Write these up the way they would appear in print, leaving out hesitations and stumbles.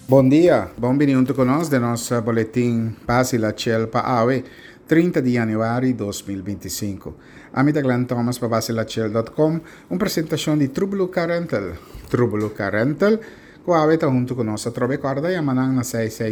Bom dia, bem-vindo conosco de nosso boletim Pasi la Chel pa Awe, 30 de januário de 2025. A mim é Glenn Thomas para basilachel.com, uma apresentação de Trubuluca Rental. Trubuluca Rental, que Awe está junto conosco, trobe corda e amanhã na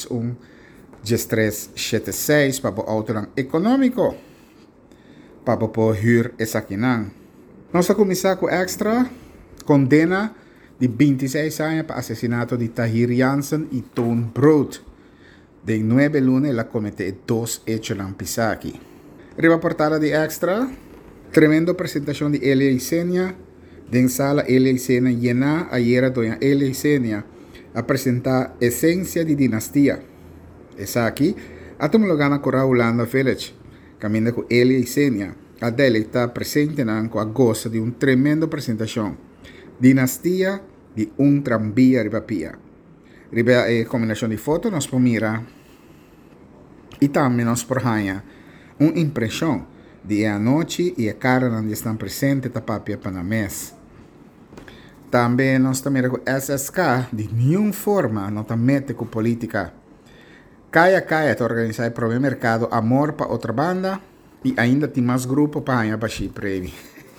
661-1376 para o auto econômico, para o huur essa aqui não. Nossa comissário extra condena de 26 anos para assassinato de Tahir Jansen e Toon Brood. De 9 lunes, la comete 2 hechos en Pisaki. Arriba portada de extra, tremendo presentación de Elia y Senia. De sala Elia y Senia llena ayer doña Elia y Senia a presentar esencia de dinastía. Esa aquí, atom lo gana con Holanda Village. Camina con Elia y Senia. Adele está presente en a goza de un tremendo presentación. Dinastia de un tranvía ribapia. Riba combinação de fotos nós por mira e também nós por hanha uma impressão de a noite e a cara onde estão presentes da papia panamês. Também nós também com SSK de nenhuma forma não também com política. Caia te organizar para o mercado amor para outra banda e ainda tem mais grupo para hanha para si prêmio.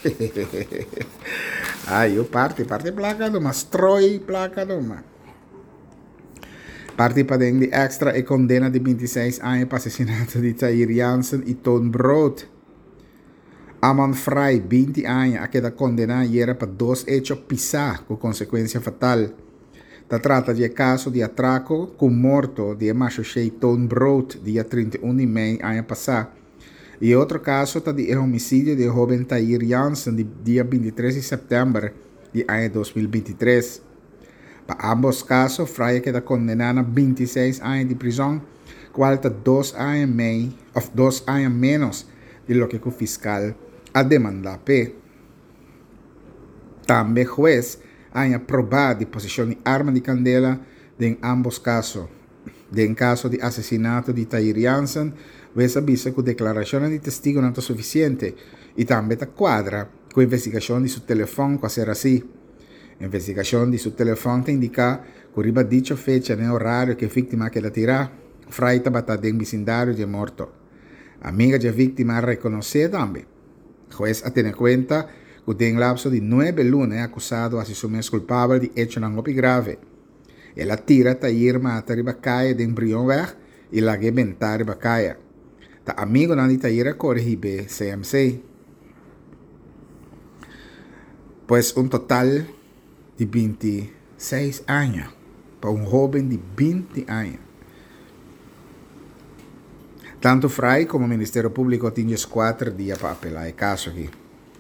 Eu parte placa do mas troi placa do mas parte para de extra e condena de 26 anos para assassinato de Tahir Jansen e Toon Brood. Aman Frey, 20 anos, a queda condenada era para 2 hechos pisar com consequência fatal. Se trata de caso de atraco com morto de macho cheio Toon Brood, dia 31 de maio, ano passado. E outro caso está de homicídio de jovem Tahir Jansen, de dia 23 de setembro de ano 2023. Para ambos casos, Frey queda condenada a 26 anos de prisão, qual está 2 anos menos de lo que o fiscal a demanda. Também o juez ha aprobado a posição de arma de candela em ambos casos. En caso de assassinato de Tahir Jansen, juez avisa que a declaração de testigo não é suficiente e também está quadra com a investigação de seu telefone para ser assim. A investigação de seu telefone indica que riba dicha fecha no horário que a vítima queda tirar, Frey estava em vecindário de morto. A amiga da vítima reconheceu também. O juez a ter em conta que tem lapso de 9 lunes acusado a se assumir culpável de hecho não grave. Ela tira Tahir mata riba caia de embrião weg e la gebentar riba caia. Ta amigo não de Tahir corribe CMC. Pues total de 26 anos para jovem de 20 anos. Tanto Frey como o Ministério Público tinham 4 dias para apelar o caso aqui.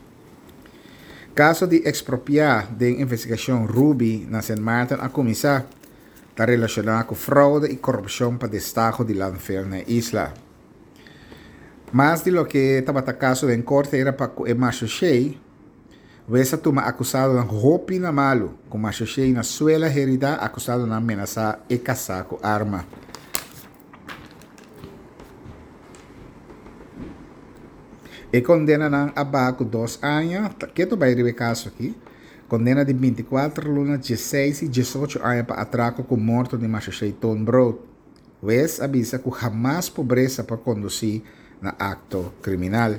Caso de expropriar de investigação Ruby na St. Martin a começar está relacionado com fraude e corrupção para destaque de landfill na isla. Mas de lo que estava caso em corte era para o macho cheio, Wesa tuma acusado ng hopi na malo kung masyasya na suela herida acusado na amenaza e caçar com arma. E condena ng abaco 2 anos, que ito ba yung caso aqui? Condena de 24 lunas, 16 e 18 anos para atraco com morto de masyasya Toon Brood. Wes avisa que jamás pobreza por conduzir na acto criminal.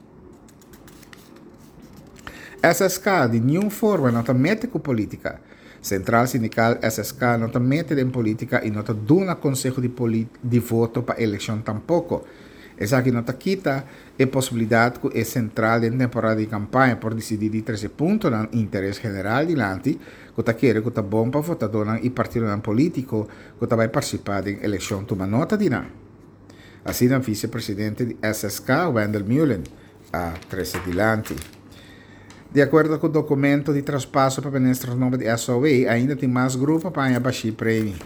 SSK de nenhuma forma não mete com política. Central Sindical SSK não mete em política e não dá consejo de voto para eleição tampouco. Essa aqui não quita a possibilidade que é central em temporada de campanha por decidir de 13 pontos no interesse general dilante, que está querendo que está bom para votador e partido político que vai participar em eleição toma nota de não. Assim, o vice-presidente de SSK, Wendell Mullen, a 13 dilante. De acordo com o documento de traspasso para o nome de SOE, ainda tem mais grupo para abaixar prêmio.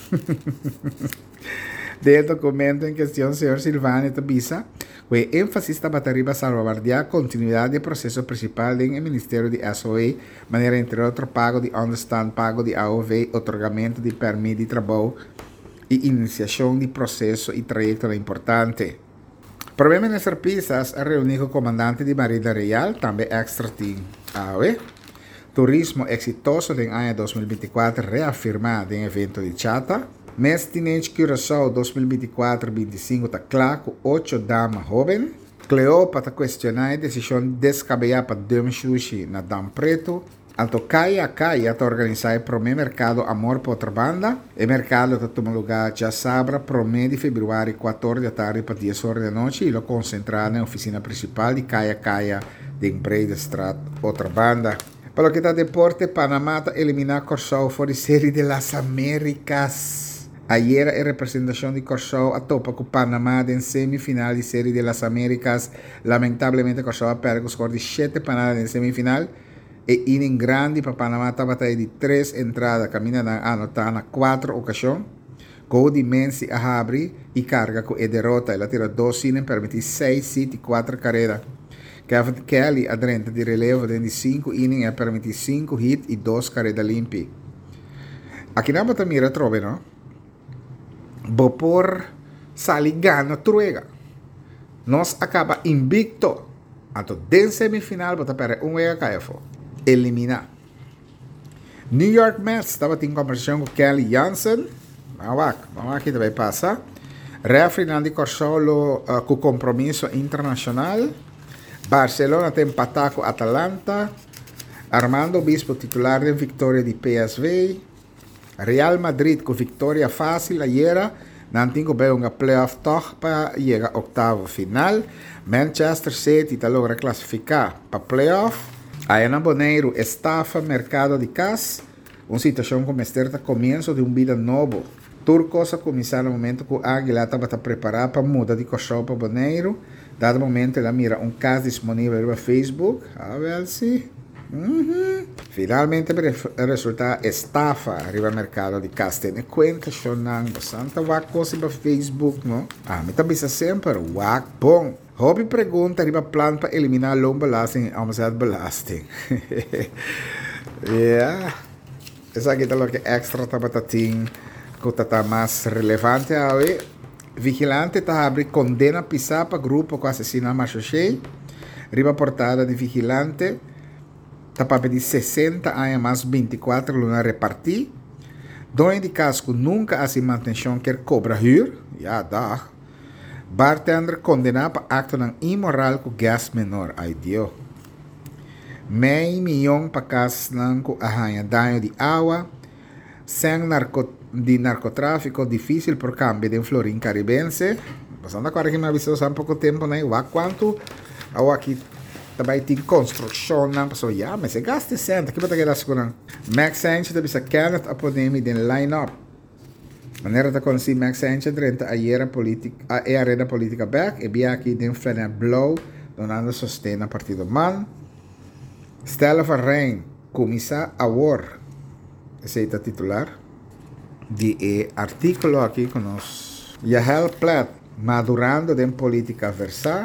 Do documento em questão, o senhor Silvano Tabisa, o ênfase está para salvaguardar a continuidade do processo principal do Ministério de SOE, maneira entre outros pago de understand, pago de AOV, otorgamento de permissão de trabalho e iniciação de processo e trajetória importante. Problema nessas pistas é reunir com o comandante de Marinha Real, também extra team AOE, Turismo exitoso do ano 2024 reafirmado em evento de Chata. Mês Tinente Curaçao 2024-25 está claro com 8 damas jovens. Cleópatra questionar a decisão de descabear para Dom Sushi na Dam Preto. Anto Caia está organizado para o mercado Amor por outra banda. O mercado está tomando lugar já sabra, para o mês de fevereiro, 14 da tarde para 10 horas da noite. E lo concentrado na oficina principal de Caia de Empresa Strat, outra banda. Para o que está deporte, Panamá está eliminar Curaçao fora de série de las Américas. Ayer a representação de Curaçao a topa com Panamá em semifinal de série de las Américas. Lamentablemente, Curaçao perde o score de 7 panadas em semifinal. E inning grande para Panamá estava de 3 entradas, caminha na anotar na 4 ocasiões. Gol de Mensi a abrir e carga com a derrota. Ela tira 2 innings, permite 6 hits e 4 carreiras. Kelly adrenta de relevo de 5 innings e permite 5 hits e 2 carreiras limpas. Aqui na bota mira trove, não? Bopor sali gana truega. Nós acaba invicto. Anto den semifinal bota para wega KFO. Eliminar. New York Mets estava em conversação com Kelly Jansen. Vamos aqui também passar. Reafirmando de Curaçao com compromisso internacional. Barcelona tem empatar com Atalanta. Armando Bispo titular de vitória de PSV. Real Madrid com vitória fácil ayer. Não tem uma playoff toch para chegar ao oitavo final. Manchester City está logra classificar para playoff. Aí na Boneiro estafa mercado de casa. Uma situação como esta começo de vida novo. Turcos a começar no momento que a Águila estava preparada para mudar de Curaçao para Boneiro. Dado momento, ela mira um caso disponível no Facebook. A ver se. Finalmente, o resultado estafa arriba ao mercado de casa. Tem conta, chonang, bastante coisa para Facebook, não? Me também sempre, bom. Hobby pergunta, arriba plano para eliminar loan belasting, amizade belasting. Yeah. Essa aqui é o que extra tabatating, que está mais relevante hoje. Vigilante está abre condena pisar para grupo que assassina Machochei. Riba portada de vigilante está para pedir 60 anos mais 24 lunas repartir. Dono de casco nunca assim manutenção quer cobra huur. Ja, dá. Bartender condenado para acto imoral com gás menor. Ai, Deus. Meio milhão para casos com arranha dano de água. Sem narcotráfico difícil por cambio de florim caribense. Passando agora que me avisou há pouco tempo, né? Quanto aqui também tem construção, né? Passou, mas se gasta cento, aqui para ter segura. Max Sanchez deve ser Kenneth Apodemi de line-up. Maneira de conhecer Max Sanchez durante a arena política back, e via aqui de frente blow, donando sostém a partido man. Stella Farrain, comissar a war. Esse é o titular. De artículo aqui com nós. Yahel Platt, madurando de política versa.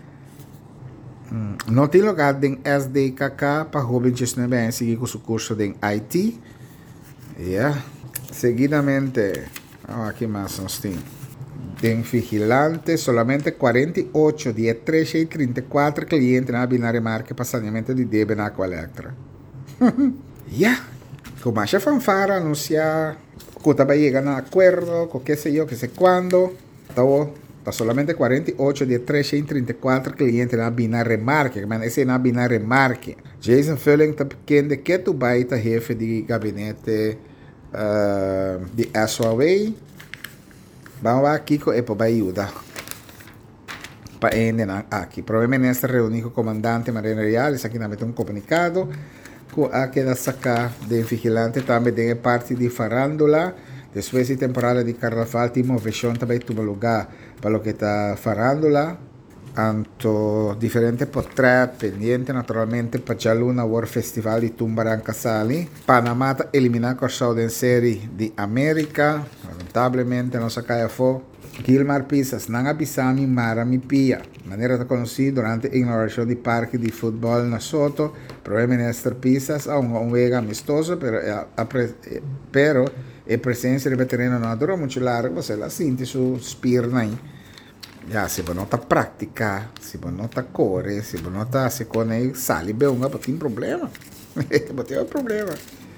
Não tem lugar em SDKK para jovens também seguir com o curso em IT. Yeah. Seguidamente, aqui mais nós temos. Tem vigilante, solamente 48 de 334 clientes na binária marca para saneamento de débito na Aqualectra. Yeah. Como a fanfara anunciar que estaba llegando a acuerdo con qué sé yo, qué sé cuándo. Está solamente 48 de 334 clientes en la binaria marque. Ese es la binaria marque. Jason Fulling está pequeño que tu baita jefe de gabinete de SOA. Vamos aqui com para ayuda. Para aqui. Provavelmente esta reunião com o comandante Mariano Reales, aqui também tem um comunicado. A queda sacar de vigilante também tem parte de farándula. Depois de temporada de carnaval, temos versão também toma lugar para o que está farándula. Anto diferente potret pendiente naturalmente para a Luna World Festival de Tumbarán Casali. Panamá está eliminar Curaçao de série de América. Lamentablemente não se cai fo. Gilmar Pisas, não avisami Mara mi pia. Maneira de conhecer durante a inauguração de parque de futebol na Soto. Provavelmente Pisas é vega amistoso, pero a presença de veterano não dura muito largo, você la sente su spirna aí. Já, se você nota prática, se você nota core, se você nota se com ele sale bem, não tem problema. Tem um problema.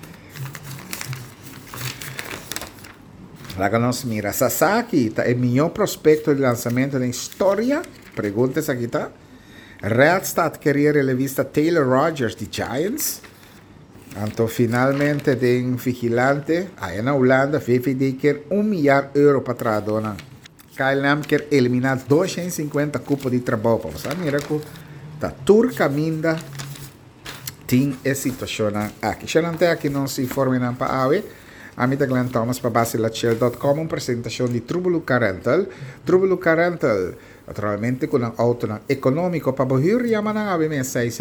Lá que nós mira, Sasaki tá, é o melhor prospecto de lançamento da história. Perguntas aqui, tá? Red está a querer a revista Taylor Rogers de Giants. Então, finalmente, tem vigilante. Aí na Holanda, VVD quer €1 milhão para trás, dona. Kyle Lam quer eliminar 250 cupos de trabalho. Você mira que tá turca minda tem essa situação aqui. Já não tem aqui não se informa para a Amita Glenn Thomas para basilachel.com, uma apresentação de Trubuluca Rental. Trubuluca Rental, naturalmente com um auto econômico para bohir e amanhã a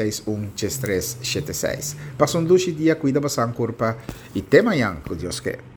661-3376. Passa um 2 dias, cuida bastante curva e tema yang, que Deus quer.